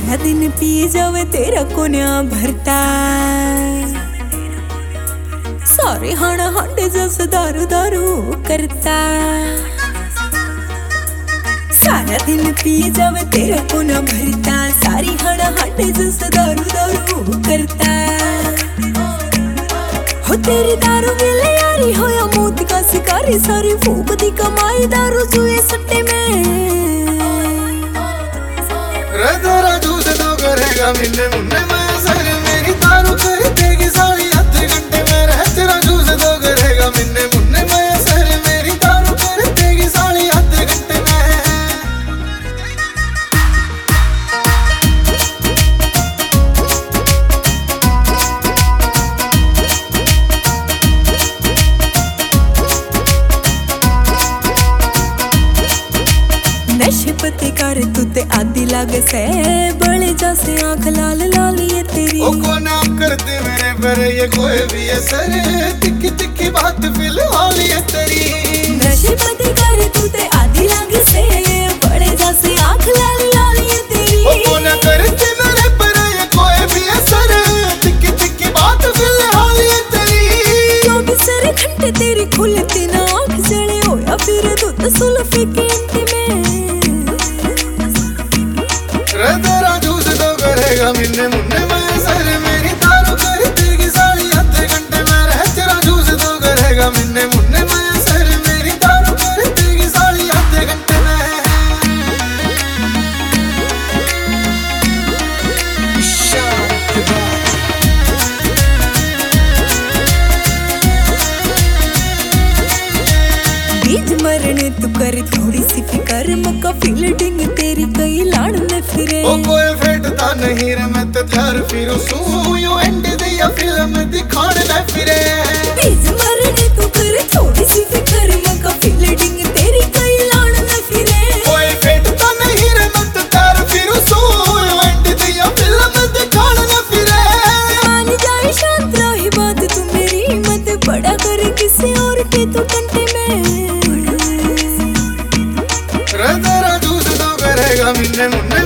सारा दिन पी जावे तेरा कोन्या भरता, सारे हाना हांडे जस दारू दारू करता। सारा दिन पी जावे तेरा कोन्या भरता, सारी हाना हांडे जस दारू दारू करता। हो तेरी दारू मिले यारी होया मौत का शिकारी, सारी फूक दी कमाई दारू जुए सट्टे में। तेरा जूस तो करेगा मिलने मुन्ने मैं सर, मेरी दारू कर देगी सारी आधे घंटे में रह। तेरा जूस तो करेगा मिलने मुन्ने मैं सर, मेरी दारू कर देगी सारी आधे घंटे में। नशे पते कर तू ते आदि लागे से, बड़े जैसे आंख लाल लाल ये तेरी। ओ को नाम करते मेरे पर ये कोई भी असर, तिक्की तिक्की बात फिलहाल ये तेरी। नशे पते कर तू ते आदि लागे से, बड़े जैसे आंख लाल लाल ये तेरी। ओ को ना करते मेरे पर ये कोई भी असर, तिक्की तिक्की बात फिलहाल ये तेरी। क्योंकि सर घंटे तेरी खुलती ना आंख जले होया फिर दूध सुल्फे के इंटी में। तेरा जूस तो करेगा मिलने मुन्ने मैं सर, मेरी दारू कर देगी सारी आधे घंटे में रह। तेरा जूस तो करेगा मिलने मुन्ने मैं सर, मेरी दारू कर देगी सारी आधे घंटे में। बीज मरने तू कर थोड़ी सी फिकर, मक्का फील्डिंग तेरी कई लाड़ में फिरे। ओ कोई फेटता नहीं रे मैं तो त्यार फिरू सू, यू एंड दिया फिल्म दिखाने न फिरे। बीज मरने तू कर थोड़ी सी फिकर, मक्का फील्डिंग तेरी कई लाड़ में फिरे। कोई फेटता नहीं रे मैं तो त्यार फिरू सू, यू एंड दिया फिल्म दिखाने न फिरे। मान जाए शांत रही बात तू मेरी, मत बड़ा करे किसी और के तू कंटे में। तेरा जूस तो करेगा मिलने मुन्ने